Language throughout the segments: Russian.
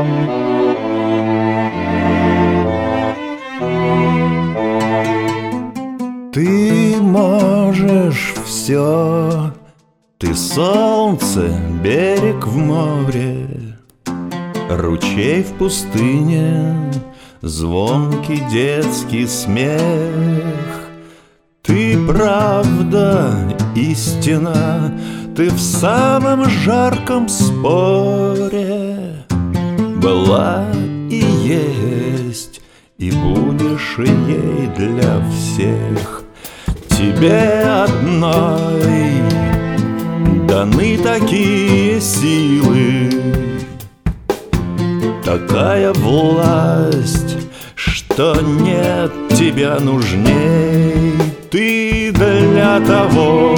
Ты можешь все, ты солнце, берег в море, ручей в пустыне, звонкий детский смех. Ты правда, истина, ты в самом жарком споре была и есть, и будешь ей для всех. Тебе одной даны такие силы, такая власть, что нет тебя нужней. Ты для того,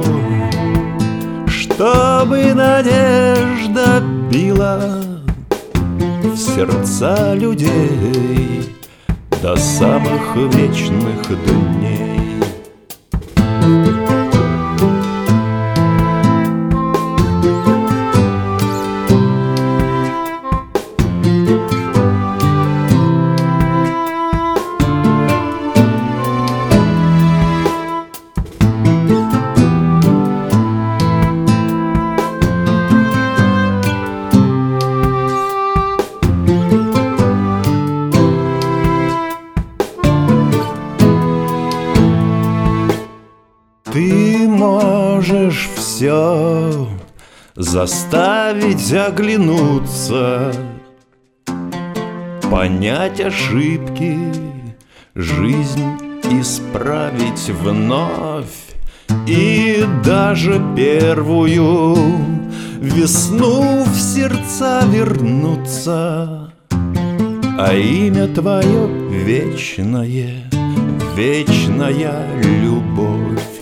чтобы надежда била в сердца людей до самых вечных дней. Ты можешь все заставить оглянуться, понять ошибки, жизнь исправить вновь, и даже первую весну в сердца вернуться. А имя твое вечное, вечная любовь.